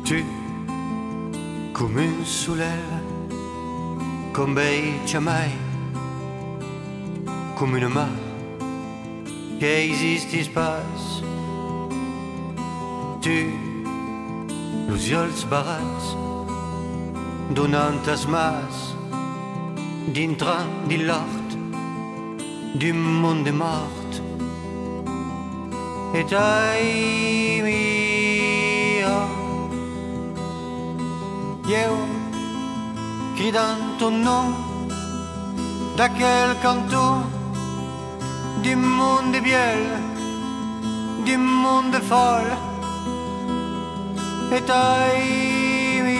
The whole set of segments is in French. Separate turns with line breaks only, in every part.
Tu, come un soleil, con bei mai, come una mar che esiste spas. Tu, los ulls barats, donant as mas, dintre di l'art, du monde mort. Et ai mia, io cridant ton nom d'aquel canton du monde biel, du monde folle. Et ai mi.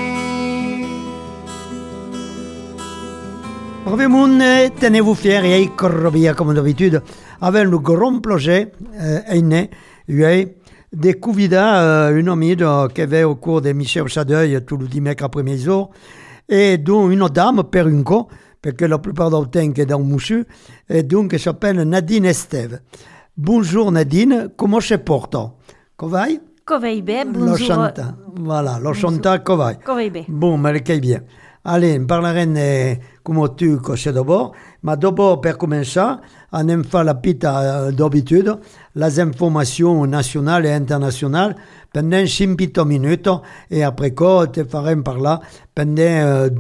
Reviens, tenez-vous fiers et corrobia comme d'habitude avec le grand projet né de convider une amie qui avait au cours des Michel Chadeuil tout le dimanche après-midi et dont une dame perunco parce que la plupart du temps est dans Mouchu et donc elle s'appelle Nadine Estève. Bonjour Nadine, comment se porte? Covai?
Covai bien, bonjour.
Lo chanta, voilà, lo chanta Covai.
Covai bien.
Bon, mais le bien. Allez, parleremo come tu cos'è dopo, ma dopo per cominciare andiamo a fare la pita d'abitudine, les informations nationales et internationales pendant 5 minuti e après quoi te faremo parlare pendant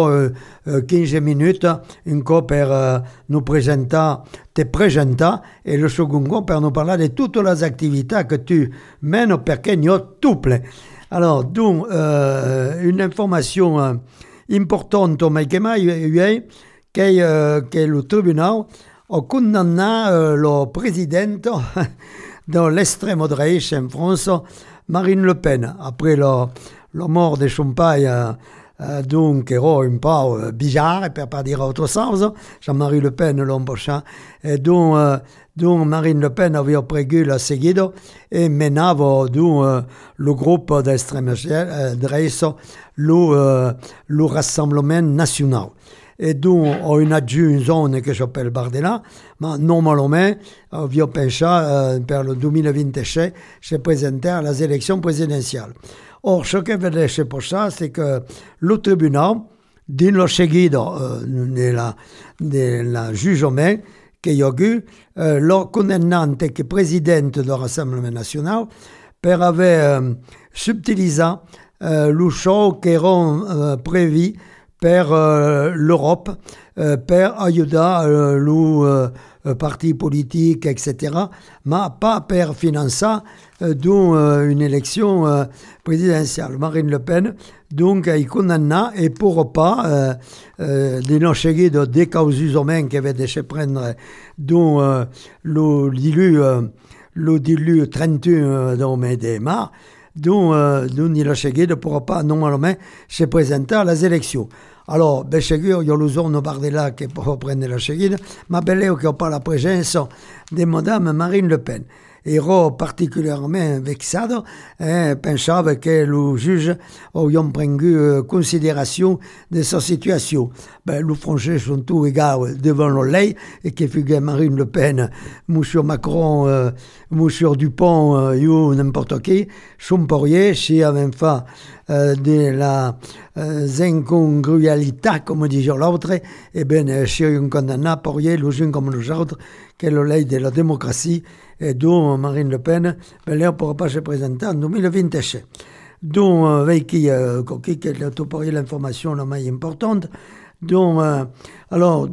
15 minuti, un co per nous presentare, te presentare e lo secondo per nous parler de toutes les activités que tu mènes perché ne ho tutte. Alors, donc, une information importante, mais che mai che le tribunal a condannato le presidente de l'extrême droite en France, Marine Le Pen, après la mort de son père, donc era un peu bizarre, per pas dire autre chose, Jean-Marie Le Pen l'an prochain, et donc Marine Le Pen avait pris la seguida et menava donc le groupe d'extrême droite, le Rassemblement National. Et donc, on a une zone qui s'appelle Bardella, mais normalement, on a pensé pour le 2026 se présenter à les élections présidentielles. Or, ce qui veut dire pour ça, c'est que le tribunal, dans le seguida de la jugement qu'il y a eu, le condamnante qui est président du Rassemblement National, pour avoir subtilisé le show qui era prévu per l'Europe, per aiutar le parti politique, etc., mais pas per financer une élection présidentielle. Marine Le Pen, donc, est condamnée et pour pas de nos seguides des causes humaines qui avaient déjà prendre dont le dilu 31 de mars, dont il a seguido ne pourra pas normalement se présenter à les élections. Alors, ben sûr, il y a le zone Bardella qui peut prendre la seguida, mais bello qu'il n'y a pas la présence de Madame Marine Le Pen. Ero particulièrement vexado et pensava que le juge avait pris considération de sa situation. Ben, les Français sont tous égaux devant la loi et que figure Marine Le Pen, M. Macron, M. Dupont, ou n'importe qui, sont pour rien si avaient fait de la incongrualité, comme dit l'autre, et bien, si on condamne pour rien, les uns comme les autres, que la loi de la démocratie, et dont Marine Le Pen, ben, elle ne pourra pas se présenter en 2026. Donc, avec qui a l'information la plus importante, donc, alors,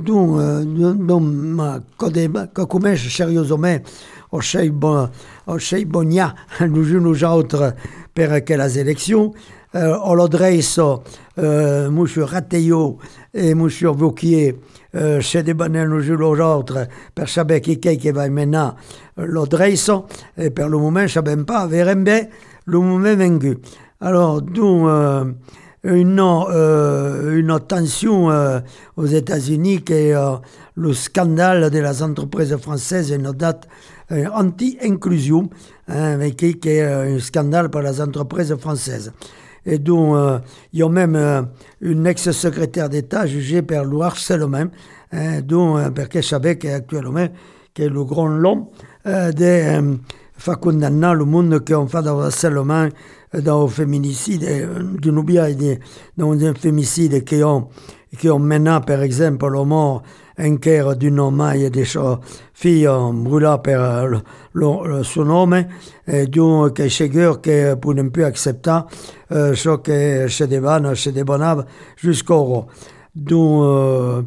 quand commence sérieusement, au Cheikh Bonia, nous uns aux autres, pour que les élections, on l'adresse M. Rateillot et M. Vauquier, se débattent nous uns aux autres, pour savoir qui va mener l'adresse, et pour le moment, je ne sais pas, verrons bien le moment vaincu. Alors, donc, une attention aux États-Unis qui est le scandale de les entreprises françaises, une date anti-inclusion, qui est un scandale pour les entreprises françaises. Et donc, il y a même une ex-secrétaire d'État jugée par le harcèlement, parce que je savais qu'actuellement, que le grand long de fa condamner le monde qui ont fait de harcèlement dans le féminicide, d'une bien dans un féminicide qui ont mené, par exemple, la mort un cœur d'une homme et des filles brûlées par son homme, et donc che sceglier che non più accepter ciò che chez des bonhommes jusqu'au donc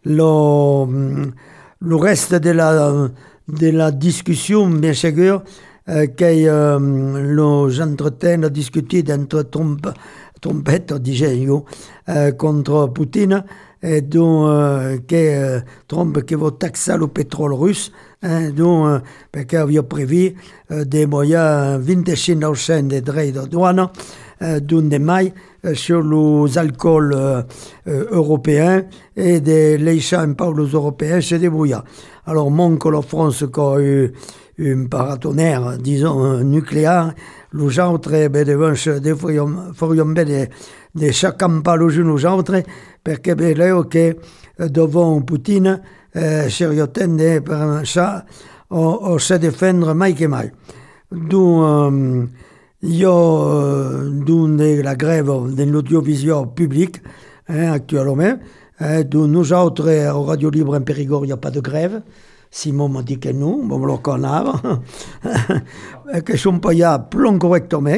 le reste de la discussion, bien sûr, que nous entretiens discuté entre trompette, disais-je, contre Poutine, et donc que Trump qui va taxer le pétrole russe, donc parce qu'il avait prévu des moyens 25% de droits de douane d'un des mailles sur les alcools européens et de l'échange un peu les Européens se débrouillent. Alors, manque la France qui a eu un paratonnerre, disons, nucléaire, les autres, ferions bien de chacun pas les uns aux autres, parce que devant Poutine, sérieusement, per ça, on se défendre mai que mai. Donc, de la grève de l'audiovisuel public, actuellement. Donc, nous autres, au Radio Libre en Périgord, il n'y a pas de grève. Simon m'a dit que non, bon, le connard, que je ne pas là plus correctement,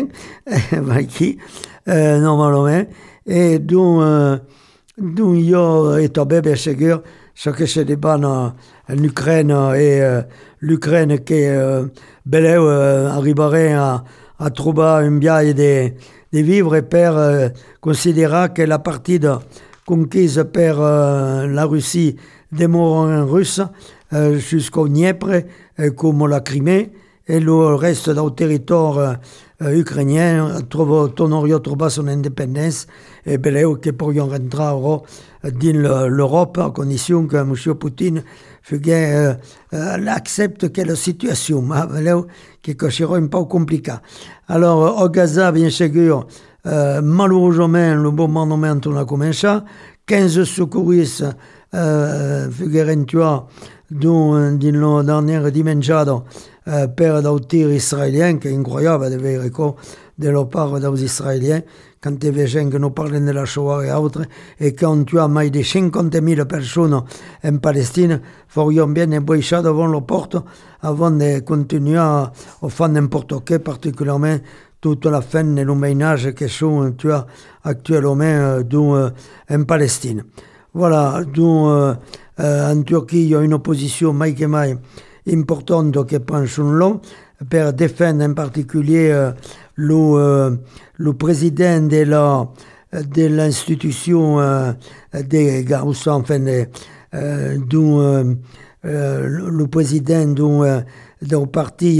normalement. Et donc, io e to bebe sûr, ce que se débat en Ukraine et l'Ukraine qui arriverait à trouver un bien de vivre et per considérer que la partie conquise par la Russie demeure en russe jusqu'au Dniepr, comme la Crimée, et le reste du territoire ukrainien tornerait à trouver son indépendance et beleu que pourrions rentrer dans l'Europe à condition que M. Poutine accepte que la situation, mais que sera un peu compliqué. Alors, au Gaza, bien sûr, malheureusement, le bombardement a commencé. 15 secouristes figurent tués dans la dernière dimanche per des tirs israéliens, qui est incroyable de voir de la part des Israéliens, quand il y a des gens qui nous parlent de la Shoah et autres, et qui ont tué plus de 50 000 personnes en Palestine, ferions bien éboucher devant la porte avant de continuer à faire n'importe quoi, particulièrement toute la fin et le ménage qui sont tués actuellement en Palestine. Voilà, donc en Turquie, il y a une opposition mai que mai importante qui prend son long pour défendre en particulier le président de l'institution des Gauss, enfin, le président du parti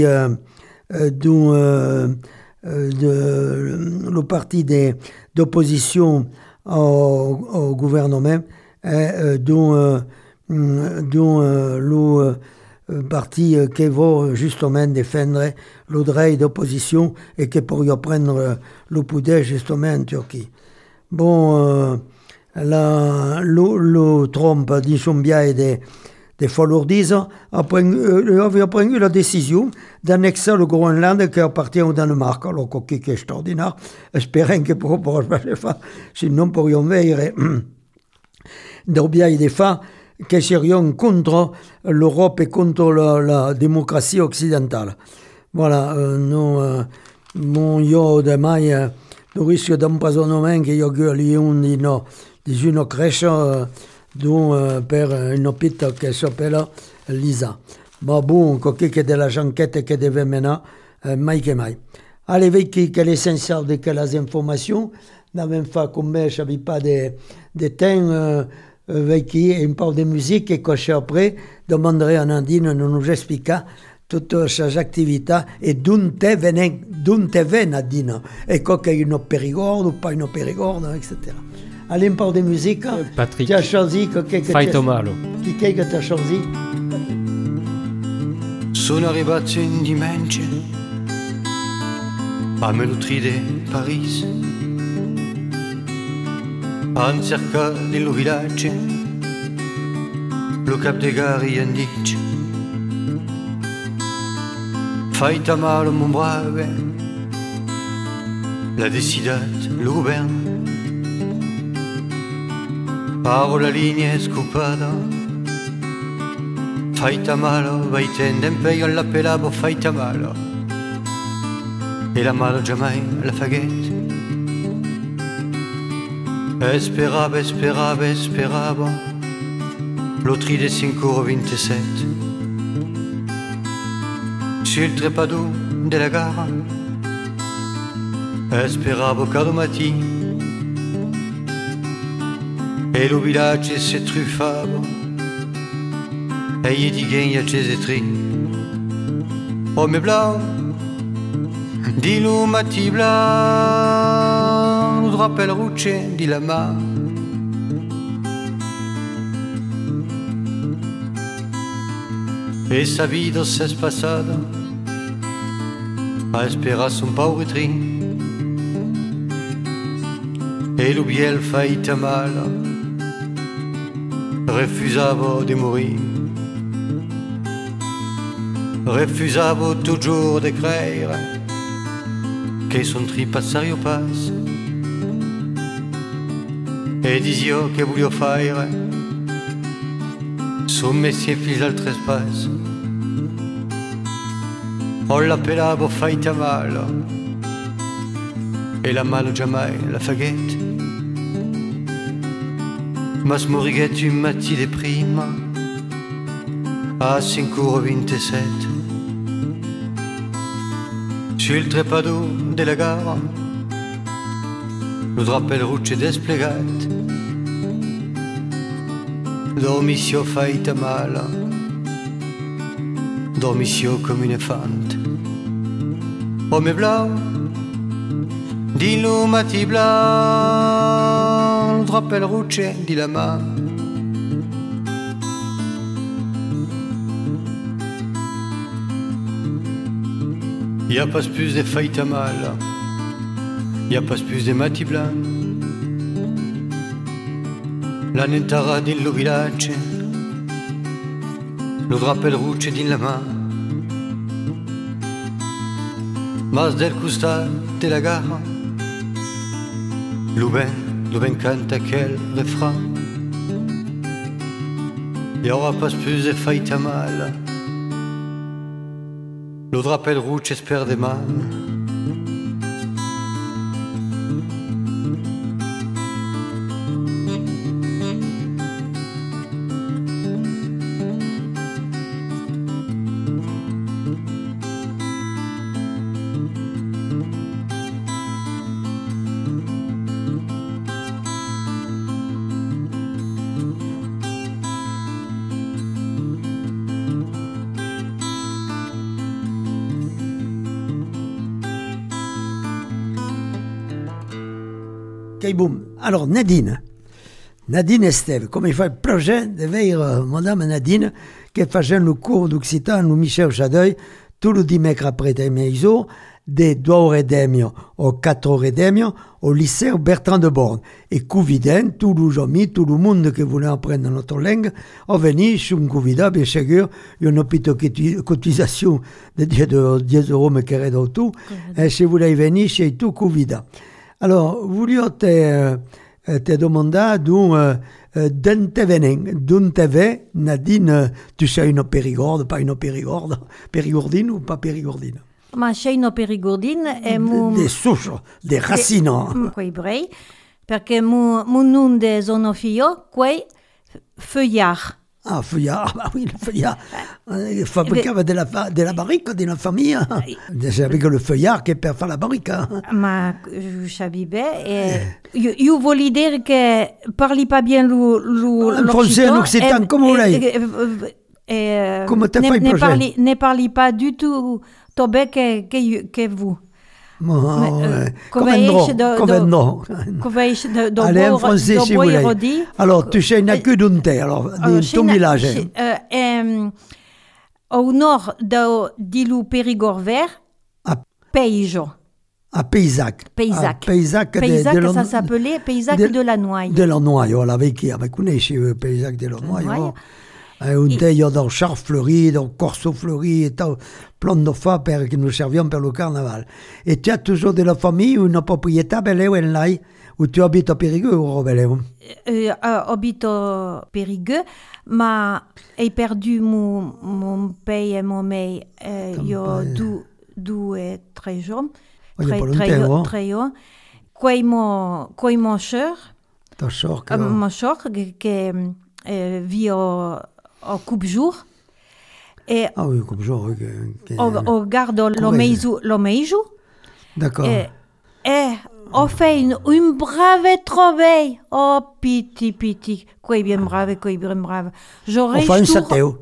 le parti d'opposition au gouvernement, dont le parti qui va justement défendre le droit d'opposition et qui pourrait prendre le pouvoir justement en Turquie. Bon, le Trump dit son bien de falourdise avait pris la décision d'annexer le Groenland qui appartient au Danemark. Alors, qui est extraordinaire, espérant que pour le faire, sinon pourrions voir des biais des faits qui serions contre l'Europe et contre la démocratie occidentale. Voilà, mon yo de mai, le risque d'empoisonnement qu'il y a eu une crèche per un hôpital qui s'appelle Lisa. Ma bon, qui est de la janquette qui devait mener, mai que mai. Allez, vedi que l'essentiel de les informations, n'avons fait comme je n'avais pas de temps, vedi un peu de musique et que après, demanderai à Nadine de nous expliquer toutes ces activités et d'où te vient Nadine, et qu'il y a une périgorde ou pas une périgorde, etc. Allez, un peu de musique.
Patrick.
Tu as choisi
Fai Malo.
Chi è che ti ha choisi?
Sono arrivato in dimension a Melutride, Paris, a cerca del villaggio, lo cap de gare indice. Fai ta malo, mon brave, La decidat lo govern paro la linea scopada faita malo vaiten d'empeio alla pelabo faita malo e la malo jamais la faguette esperava esperava esperava l'otri de 5,27 sul trepado della gara esperavo cada matí e lo village se truffava e gli dighen a cesetri Ome blau di lumati blau lo rappel ruce di la ma e sa vida s'è passata a esperar son pauvre tri e lo biel faita mala refusava de mourir refusava toujours de crer che son tri passario passe e disio che voglio fare son messier fils al trespasse o l'appellavo faita mala e la malo jamais la faguette ma smorighet un matí de prima a 5,27 sul trepado della gara lo drappel ruce desplegat dormissio faita mala dormissio come un elefante Ome blau di lumati blau lo drappel ruce di la ma y a pas plus de faita mala y a pas plus de mati blanc la nentara din lo village lo drappel ruce din la ma mas del costat de la gara lo ben canta quel refrain y aura pas plus de faita mala lo drappel ruce esper de man
Boum. Alors, Nadine Esteve, come fa il projet de veire Madame Nadine, che faceva le cours d'Occitan au Michel Chadeuil, tout le dimanche après des maisons, de 2h30 au 4h30 au lycée Bertrand de Born. Et Couviden, tout le amis, tout le monde qui voulait apprendre notre langue, a venu sur un Couvida, bien sûr, une petite cotisation de 10 euros, mais qui est dans tout, et si vous voulez venir chez tout Couvida. Alors, voglio te domandare d'on te ve, Nadine, tu sei una perigorde, pas una perigordine ou pas perigordine?
Ma sei una perigordine e
des souches, des racines.
Quei brei, perché mon nom de sono figlio, quei feuillard.
Ah, feuillard, ah oui, le feuillard. Il fabricava de la barrique d'une famille. C'est avec le feuillard che per fare la barrica.
Ma je savais bien. Io voulais dire che parli pas bien
le français, l'occitan, come lei. Come te fai il progetto?
Ne parli pas du tout tobe che vous.
Come no. Allez, en français, si vous voulez. Alors, tu sais, il n'y a que d'un thé, alors, de ton village.
Au nord di Périgord vert, Peijo.
À Paysac.
Paysac, ça s'appelait Paysac de la Noaille.
De la Noaille, voilà, avec qui? Avec connaissez Paysac de la Noaille. Un tailleur dans char fleuri, dans corso fleuri, et tal, plein de fois que nous servions pour le carnaval. Et tu as toujours de la famille ou une propriété à Beleu en Lai, ou tu habites à Périgueux ou à Beleu?
Habite à Périgueux, mais j'ai perdu mon père et mon mère il y a 2-3 jours. Très jeune. Quoi mon cher? Mon cher qui vit au Coupe-Jour.
Ah oui, Coupe-Jour.
On garde le meiju.
D'accord.
Et on fait une brave travail. Oh, piti. Quoi bien brave. J'aurais
on fait un satéo.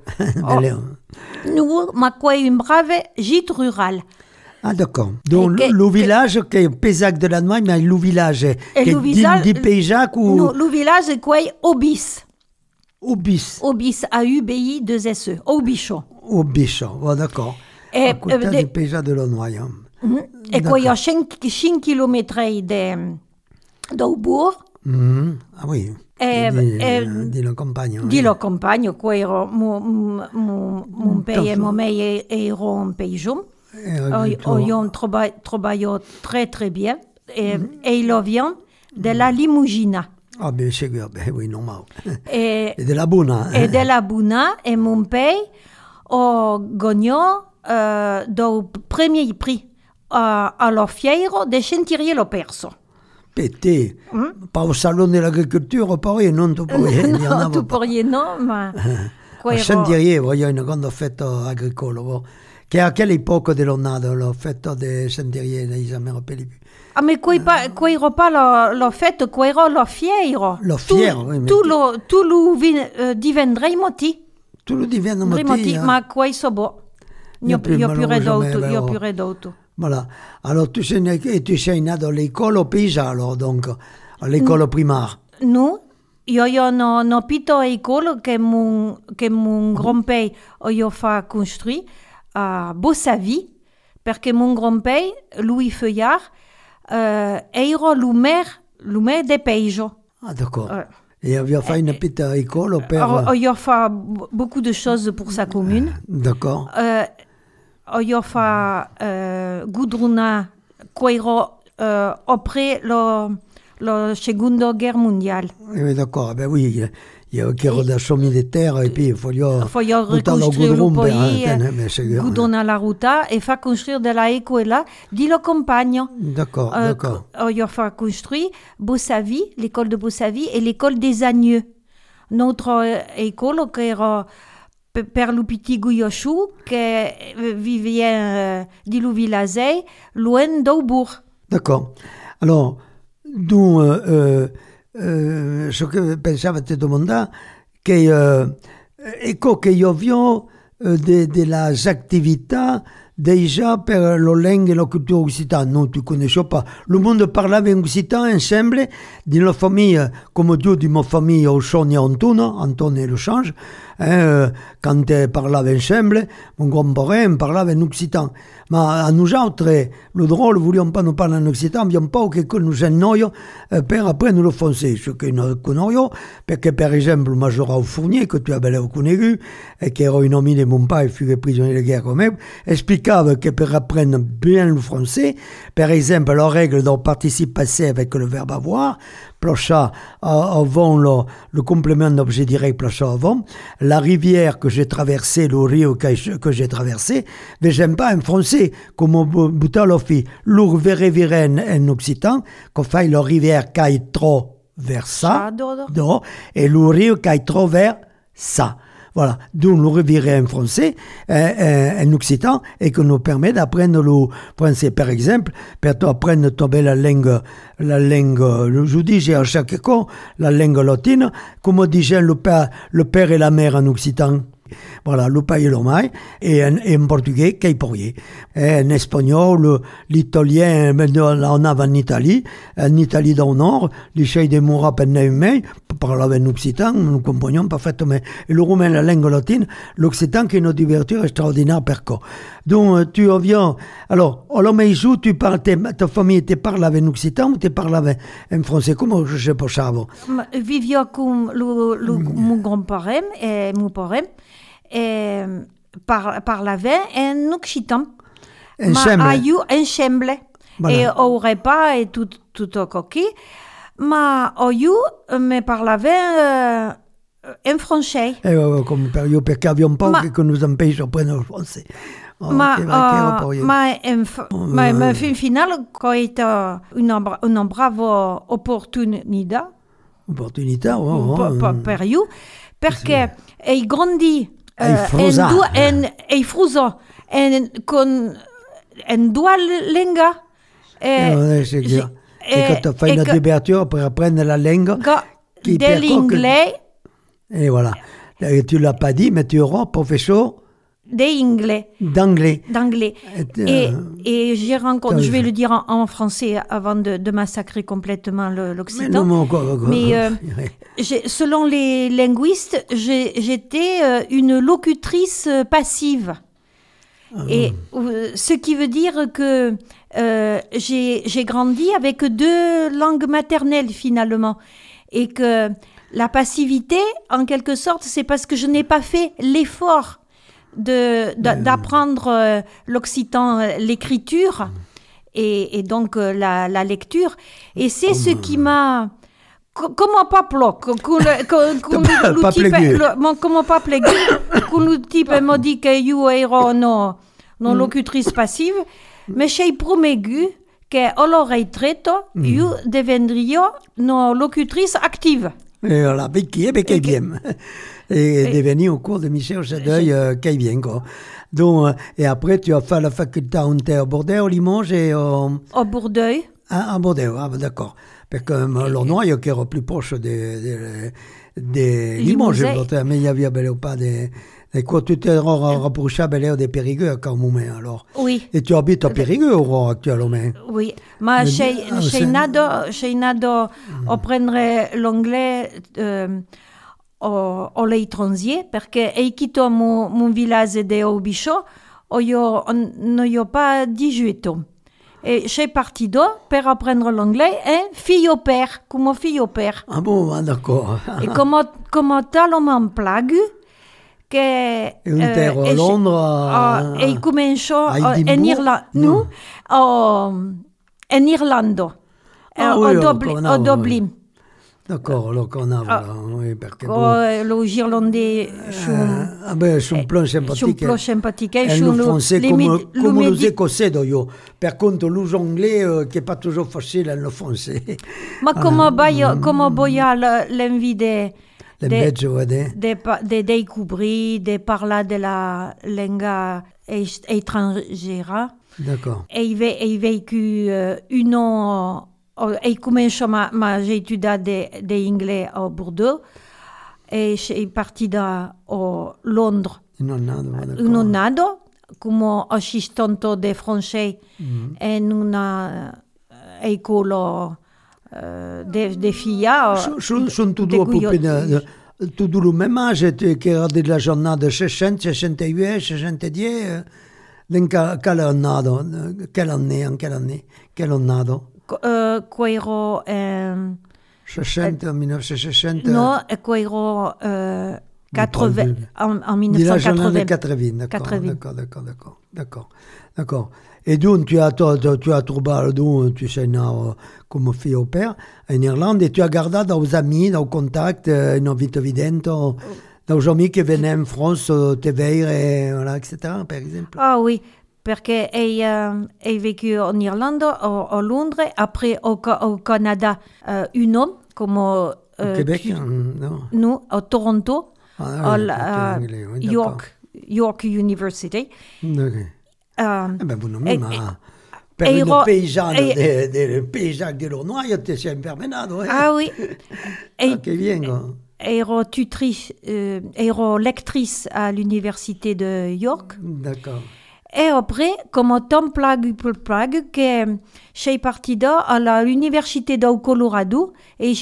Nous, quoi une brave gîte rural.
Ah d'accord. Donc le village qui est Pézac de l'Allemagne, mais le village qui est dit Pézac ou...
Non, le village est quoi? Obis.
Obis,
A-U-B-I-2-S-E. Obichon.
Obichon, oh, d'accord. À côté du Pézac de l'Allemagne.
Et quoi, il y a 5 km d'Aubourg.
Ah oui. Di la campagne.
Di la campagne, quoi, mon père et mon mère erano un paysan. Ils ont travaillé très très bien. Et il vient de la Limousine.
Ah ben c'est bien, oui, normal. Et de la Buna.
Et de la Buna, et mon père a gagné le premier prix à la fière de Chantilly-le Perso.
Pété. Pas au salon de l'agriculture, pareil, non, tu pourrais.
Non, tu pourrais, non, mais...
À Chantilly, il y a une grande fête agricole. À quelle époque de l'année, la fête de Chantilly, je n'ai jamais rappelé plus.
Ah, mais quoi, il n'y a pas la fête, quoi, il y a la fière.
La fière, oui.
Tout le divendrei moti.
Tout le divendrei moti.
Ma quoi, il s'en va. Il n'y a plus d'autre.
Voilà. Alors, tu sais né dans l'école au pays, alors, donc, à l'école primaire.
Non. Il y a une petite école que mon grand-père a fait construire à Bossavie, parce que mon grand-père, Louis Feuillard, era le maire des Pays.
Ah, d'accord. Et il a fait une petite école au père.
Il a fait beaucoup de choses pour sa commune.
D'accord.
Il a fait Goudrona, après la Seconde Guerre mondiale.
Oui, d'accord. Ben oui, il y a qui a des terres et puis il faut
reconstruire le pays, Goudrona la ruta et faire construire de la école de la campagne.
D'accord.
Il a fait construire Bossavie, l'école de Bossavie et l'école des Agneux. Notre école qui era per le petit Gouyochou qui vivait dans le village loin d'Aubourg.
D'accord. Alors, d'où ce que pensavo te domanda che ecco che io avviò delle attività déjà per la langue et la culture occitane. Non, tu ne connaissais pas. Le monde parlait en occitan ensemble, dans la famille, comme Dieu dit ma famille, au Chon et Anton et le change. Quand ils parlaient ensemble, mon grand-parent parlait en occitan. Mais à nous autres, le drôle, nous ne voulions pas nous parler en occitan, nous ne voulions pas que nous ennoyions pour apprendre le français. Ce que nous connaissions, parce que par exemple, Majora Fournier, que tu as bien connu, qui era un ami de mon père, fut prisonnier de guerre quand même, expliquait que pour apprendre bien le français, par exemple, la règle de participe passé avec le verbe avoir, placha avant le complément d'objet direct, placha avant, la rivière que j'ai traversée, le rio que j'ai traversé, mais j'aime pas en français, comme Boutalofi, l'ourvereviren en occitan, qu'on fait la rivière qui est trop vers ça, et le rio qui est trop vers ça. Voilà, d'où nous revirer en français, en occitan, et que nous permet d'apprendre le français. Par exemple, pour apprendre la langue, je dis à chaque cas, la langue latine, comme disait le père et la mère en occitan. Voilà, le paille lo mai, et en portugais, che pourrier. Et en espagnol, l'italien, on avait en Italie dans le nord, les chefs de Moura per mai, parlaient en occitan, nous comprenions parfaitement. Et le roumain, la langue latine, l'occitan qui est une ouverture extraordinaire per quoi. Donc, tu reviens, alors, au Meijou, ta famille te parle en occitan ou te parle en français? Comment je sais pas ça?
Vivio avec mon grand-parent et mon parent et parlaient en occitan. Ensemble. Voilà. Et au repas et tout au coquille. Mais au me parlaient en français.
Comme période, parce qu'il n'y avait pas que nous empêche d'apprendre le français.
Ma fin finale, quand était une brave opportunité.
Opportunità,
per io, perché hai grandi fruso con due lingue.
E quand tu fais une ouverture pour apprendre la langue,
de l'anglais.
Et voilà. Et tu ne l'as pas dit, mais tu auras professeur
d'anglais. Et j'ai rencontré, je vais le dire en français avant de massacrer complètement l'occitan. Mais selon les linguistes, j'étais une locutrice passive. Et ce qui veut dire que j'ai grandi avec 2 langues maternelles finalement. Et que la passivité, en quelque sorte, c'est parce que je n'ai pas fait l'effort d'apprendre l'occitan, l'écriture et donc la lecture. Et c'est ce qui m'a... Comment pas bloc? Comment pas plaigu? Quand le type m'a dit que je ero non locutrice passive, mais j'ai promis que all'ora tretto, je deviendrai non locutrice active.
Et voilà, qui est bien. Et devenu au cours de Michel Chadeuil, qui est bien, quoi. Donc, et après, tu as fait la faculté à Bordeaux, au Limoges et au
Bordeaux.
À Bordeaux, d'accord. Parce que l'Ornois, qui est plus proche de Limoges, mais il y avait pas de... Et quoi, tu t'es rapproché de Périgueux quand même, alors? Oui. Et tu habites à Périgueux actuellement?
Oui, mais j'ai nado apprendre l'anglais à l'étranger, parce que j'ai quitté mon village de Obicho, non y a pas 18 ans. Et j'ai parti là pour apprendre l'anglais fille au père, comme fille au père.
Ah bon, d'accord.
Et comment tellement plagu che
a Londra
e cominciò in Irlanda a Dublin.
D'accord, alors qu'on a, voilà, oui, perché
les Irlandais
sono più
sympathiques.
Et le français comme les Écossais, d'ailleurs. Par contre, l'anglais, qui n'est pas toujours facile, le français.
Ma come boia l'envie de découvrir, de parler de la langue étrangère.
D'accord.
Et il vécu un an, et commencé j'ai étudié l'anglais à Bordeaux, et j'ai parti à Londres. Un anno, come assistente de français in una école de filles.
Sono tutti le même âge, che era della giornata 60, 68, 60, in quelle année?
Ero
60, 1960?
No, ero 80, en 1980.
D'accord. Et donc, tu as trouvé, donc, tu sais, comme fille au père, en Irlande, et tu as gardé des amis, des contacts, une vie évidente, des amis qui venaient en France te voir, voilà, etc., par exemple.
Ah oui, parce que j'ai vécu en Irlande, à Londres, après au Canada, un homme, comme au
Québec,
non, à Toronto, à York University.
Okay. Per il paysage de l'Ornois, tu sei impermenato.
Ah oui.
Che vengo.
ero lectrice à l'université de York.
D'accord.
Et après, comme Tom Prague, che sei partita all'université del Colorado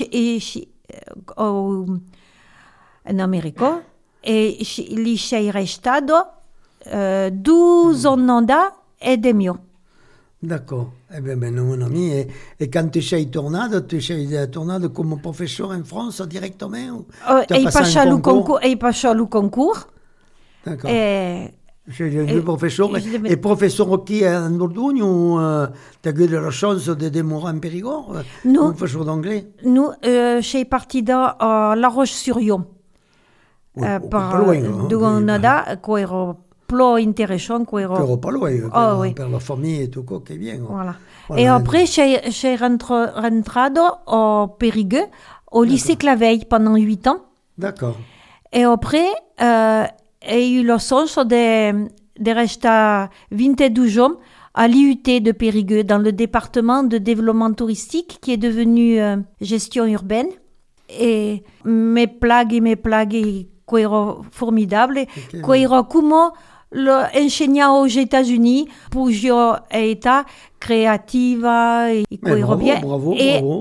in America e lì sei restato 12 anni e demi.
D'accord. Eh bien, mon ami, et quand tu es tourné, tu es tourné comme professeur en France directement ou tu as passé un concours?
Hai passato il concours.
D'accord.
E
Je suis professeur. Et professeur qui est en Dordogne ou tu as eu la chance de demeurer en Périgord?
Non.
Professeur d'anglais?
Nous, sei partita a La Roche-sur-Yon.
Pas loin.
Donada, che ero più interessante.
Che ero pas loin,
oui.
per la famille et tout, che è bien.
Voilà. Et après, sei rentrato a Périgueux, au lycée Claveil, pendant 8 ans.
D'accord.
Et après, j'ai eu la chance de rester 22 ans à l'IUT de Périgueux, dans le département de développement touristique, qui est devenu gestion urbaine. Et mes plagues, qui ero formidable, qui ero come l'insegnant aux États-Unis, pour io été creativa, et qui ero bien.
Bravo.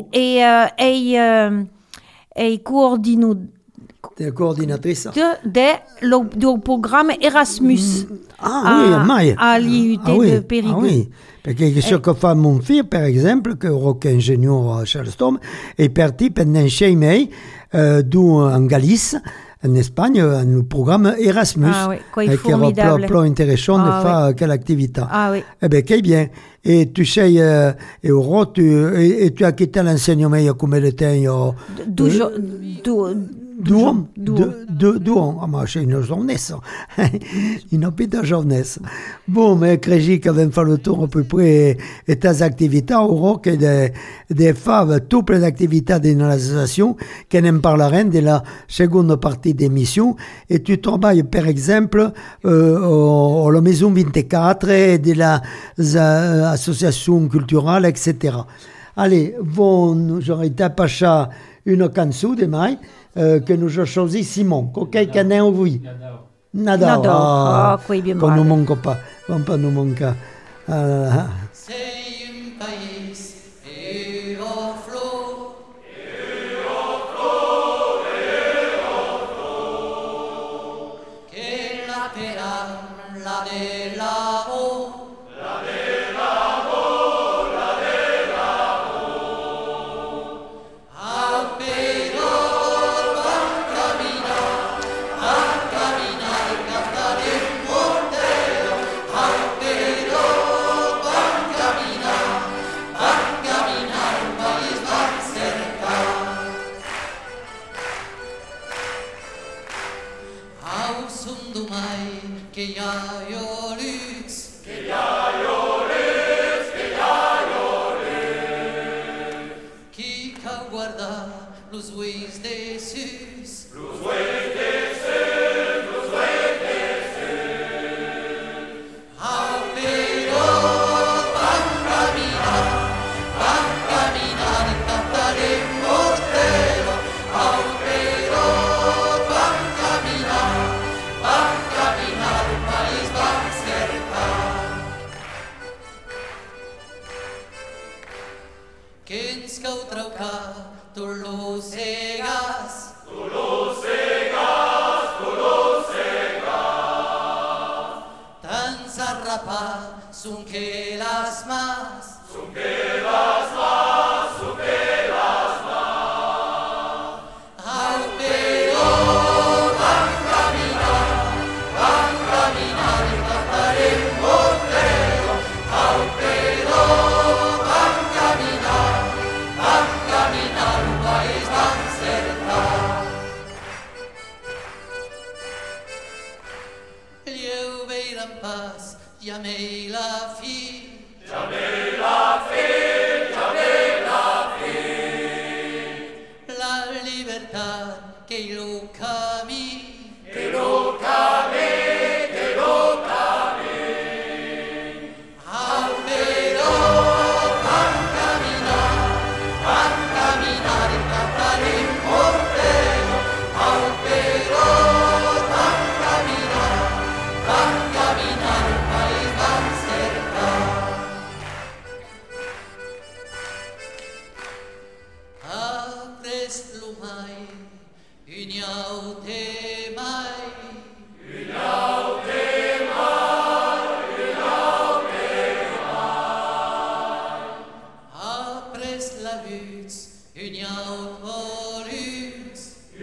Et coordino
Tu es coordinatrice
du programme Erasmus à l'IUT de Périgueux.
Ah oui, perché ce che fa mon figlio, per esempio, che è ingegnere a Charleston, è parti pendant 6 mesi en Galice, en Espagne, un programme Erasmus.
Ah oui, quoi,
qui era più interessante di fare quell'attività.
Ah oui.
Eh bien, che bien. Et tu sais, tu as quitté l'enseignement il y a combien de temps? 2 ans. 2 ans. Ah, ma c'est une jeunesse. Une petite jeunesse. Bon, mais Crégy, quand même, fait le tour à peu près de tes activités au rock et de faire toutes les activités de l'association, qu'on en parlera de la seconde partie d'émission. Et tu travailles, par exemple, à la Maison 24 et de la association culturelle, etc. Allez, bon, j'aurais été passer une canzone de mai que nous a choisi Simon. Quelqu'un a oublié? Nadal.
Ah, qui bien
qu'on ne manque pas. On pas nous manquer.
Sei un país Euroflow. Che la pera, la de la voz. Che ja io luz, che ja io luz, che ja io luz. Chi ca guarda los weis de sus, los weis de sus, los weis de sus. Au pero van caminar en Catare mortero. Au pero van caminar. Quem scautrauca, tu lo cegas, tu lo cegas, tu lo cegas. Tan zarrapa, son que las más, son que las más, son que las más. Al pero van caminar y cantar en mortero. Al pero van caminar un país van cerca. Io veiran paz, llamei la fi, llamei la fi, llamei la fi. La libertad que lo camí, que lo camí, que lo camí. Al pero van caminar y cantar en mortero. mai, uniaute mai, apres la lutte, uniaute volus,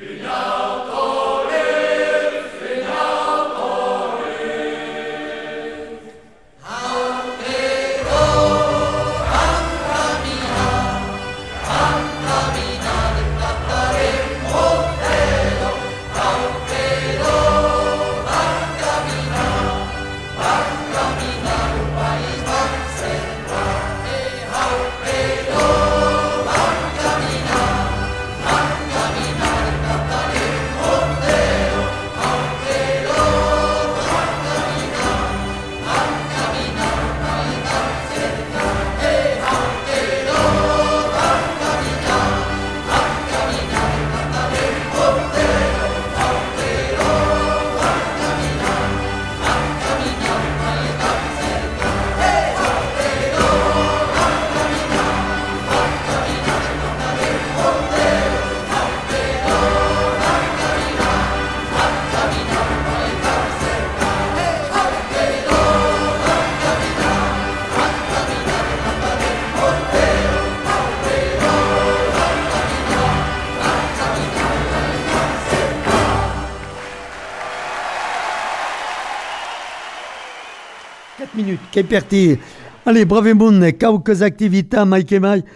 minutes, che è parti. Allez, bravi monde, quelques activités, Mike et Mike,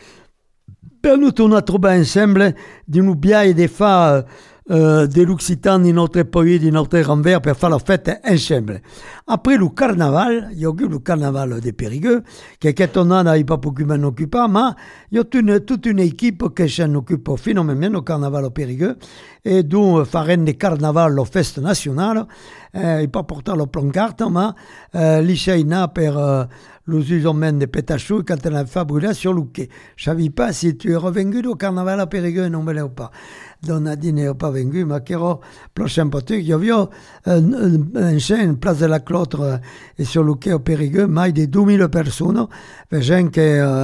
per nous tornare a trovare insieme di un biais di fare dell'Occitanie in notre pays, di notre renvers, per fare la fête insieme. Après le carnaval, il y a eu le carnaval de Périgueux, che cette année n'a pas beaucoup m'en occupé, mais il y a toute une équipe qui s'en occupe finalement au carnaval au Périgueux, et donc faremo des carnaval au fête nationale, il pas porter le pancarte, mais l'Ichaïna per l'usement de Pétachou quand elle a fait brûler sur le quai. Je ne savais pas si tu es revenu au carnaval à Périgueux, non me l'ai pas. Donc, Nadine n'est pas venu, mais qui est prochain pote. Il y avait une place de la Clotre et sur le quai au Périgueux, mais de 2000 personnes, des gens qui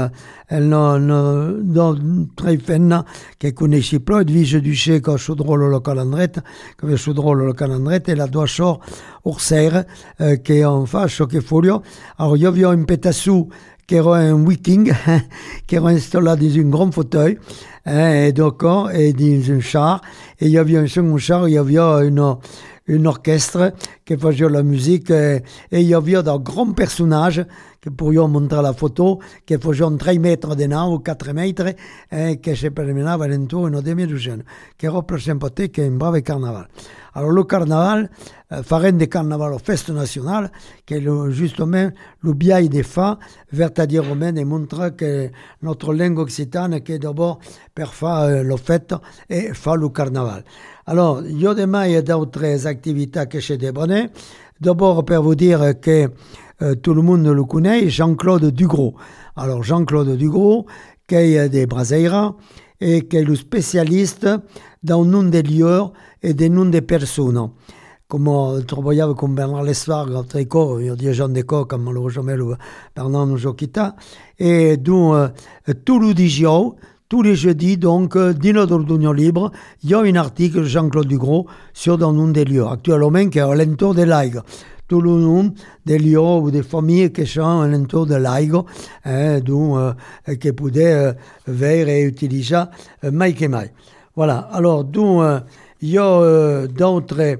non très fenna, qui connaissaient pas, de Vice du Chè, qui a chaudrolo le calendrette, qui avait chaudrolo le calendrette, et la doigt chaud, Orsaire, qui en face, choqué folio. Alors, il y avait un pétassou, qui era un viking, qui era installé dans un grand fauteuil, et d'accord, et dans un char, et il y avait un second char, il y avait une orchestre qui faisait la musique, et il y avait des grands personnages que pourrions montrer la photo, qui faisaient 3 mètres de haut ou 4 mètres, et qui se promenaient alentour une demi-douzaine, qui era plus sympathique qu'un brave carnaval. Alors le carnaval, farem de carnaval aux fêtes nationales, qui est justement le biais des fa, vertadirement, et montre que notre langue occitane, qui est d'abord per faire la fête et faire le carnaval. Alors, il y a demain d'autres activités que chez Desbonnets. D'abord, pour vous dire que tout le monde le connaît, Jean-Claude Dugros. Alors, Jean-Claude Dugros, qui est des Braseira, et qui est le spécialiste dans le nom des lieux et des noms des personnes. Come troviamo con Bernard Lesvar, tra i coro, io di Jean de Coq, comme malheureusement Bernard nous a quitté. Et donc, tout le dimanche, tous les jeudis, donc, dans notre Union Libre, il y a un article de Jean-Claude Dugros sur le nom des lieux, actuellement, qui est à l'entour de l'Aigle. Tout le nom des lieux ou des familles qui sont à l'entour de l'Aigle, donc, qui pouvaient voir et utiliser Mike et Mike. Voilà, alors, donc, il y a d'autres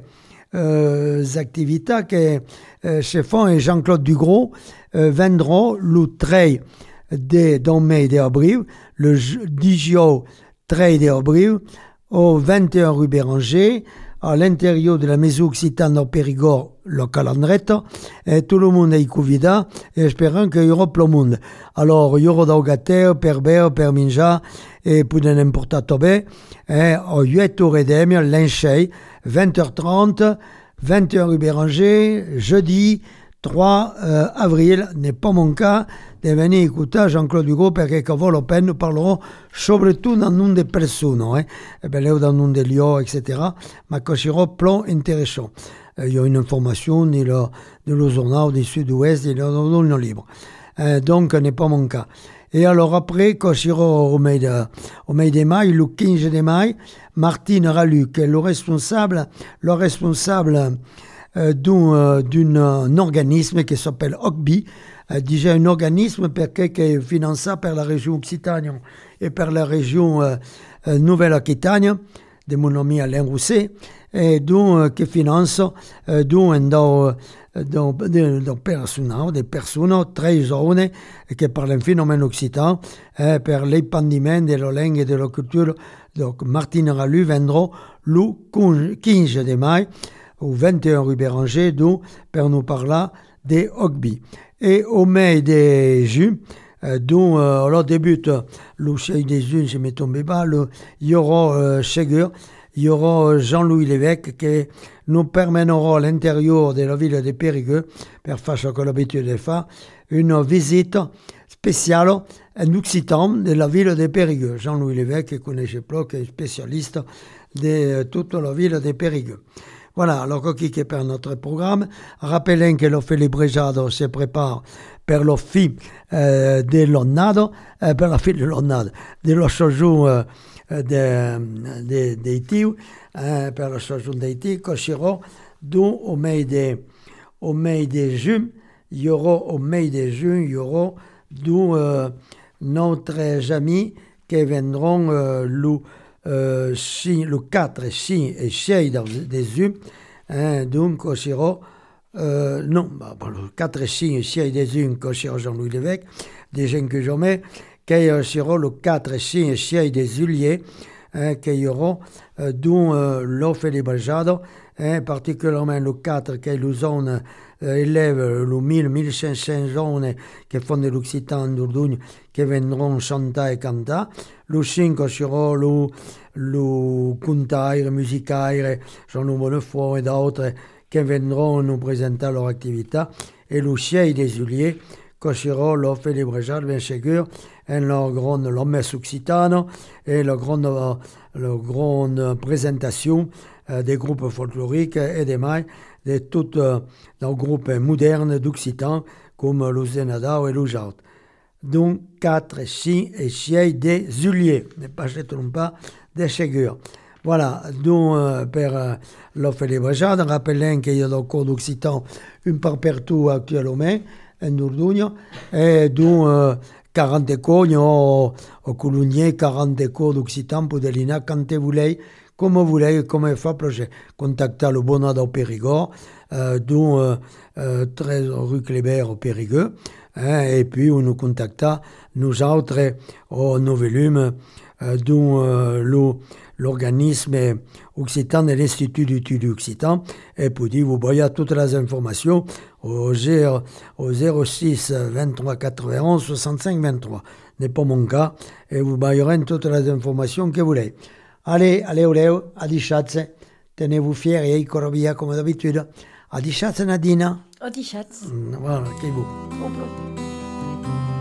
activités que Chefon et Jean-Claude Dugros vendront le 13 de mai d'avril, le 10 13 d'avril, au 21 rue Béranger, à l'intérieur de la maison occitane au Périgord, le calendrette, et tout le monde est convié, et espérons qu'il y aura tout le monde. Alors, il y aura des gâteaux, per beer, per minja, et pour n'importe quoi, et au 8 heures et demie, l'enchei, 20h30, 21 rue Béranger, jeudi 3 avril, n'est pas mon cas, de venir écouter Jean-Claude Dugros, parce que vaut la peine, nous parlerons surtout dans le nom des personnes, et bien là, dans le nom des lieux, etc., mais que sera plein intéressant. Il y a une information de le journal du Sud-Ouest et dans le libre. Donc, n'est pas mon cas. Et alors après, quand je au mai de mai, le 15 de mai, Martine Raluc est le responsable d'un organisme qui s'appelle OCBI, déjà un organisme qui est financé par la région Occitanie et par la région Nouvelle-Aquitaine, de mon ami Alain Rousset, et qui finance des personnes très jeunes qui parlent un phénomène occitan per l'épandiment de la langue et de la culture. Donc, Martine Ralu vendra le 15 de mai au 21 rue Béranger, pour nous parler de OCBI. Et au mai de juin, alors débute le chef des unes, je m'ai tombé bas, il y aura Ségur, il y aura Jean-Louis Lévesque qui nous permettra à l'intérieur de la ville de Périgueux, pour faire ce que l'habitude de faire, une visite spéciale en occitan de la ville de Périgueux. Jean-Louis Lévesque, qui connaît pas, qui est spécialiste de toute la ville de Périgueux. Voilà, alors qui est pour notre programme. Rappelons que le Félibrejado se prépare per la fin de l'année, per la fin de l'année, de la saison d'Haïti, per la saison d'Haïti, qui sera au mai de juin, il y aura notre amis qui viendront le 4, 5 et 6 de juin, donc il sera le 4, 5 et 6 de juin, qui sera Jean-Louis Lévesque, des gens que jamais, qui sera le 4, 5 et 6 de juillet, qui y aura dont l'offre de Brajado, particulièrement le 4, qui est la zone élève le 1500 zones qui font de l'Occitan d'Ordugne, qui viendront chanter et canter. Le 5 sera le contaire, musicaire, Jean-Louis Bonnefoy et d'autres qui viendront nous présenter leur activité. Et le 6 de juillet, qui sera l'offre de Brajado, bien sûr, la messe occitane et la grande présentation des groupes folkloriques et des mailles de tous les groupes modernes d'Occitan comme le Zenadao et le Jaut. Donc 4, 5 et 6 de juillet, ne pas se tromper de Ségur. Voilà, donc pour l'offre de Brajado, rappelons qu'il y a dans le code d'Occitan un peu partout actuellement en Dordogne, et donc 40 écoles, au Coulugné, 40 écoles d'Occitan pour déliner quand vous voulez, comme vous voulez, comme il faut projet. Contactez le Bonade au Périgord, dont 13 rue Kléber au Périgueux, et puis on nous contacte, nous autres, au Novelum, dont l'organisme occitan et l'Institut d'études occitan, et pour dire, vous voyez toutes les informations au 06 23 91 65 23. N'est pas mon cas, et vous voyez toutes les informations que vous voulez. Allez, à dichatze, tenez-vous fiers et corobia comme d'habitude. À dichatze, Nadina.
À dichatze.
Voilà, che beau.
Au revoir.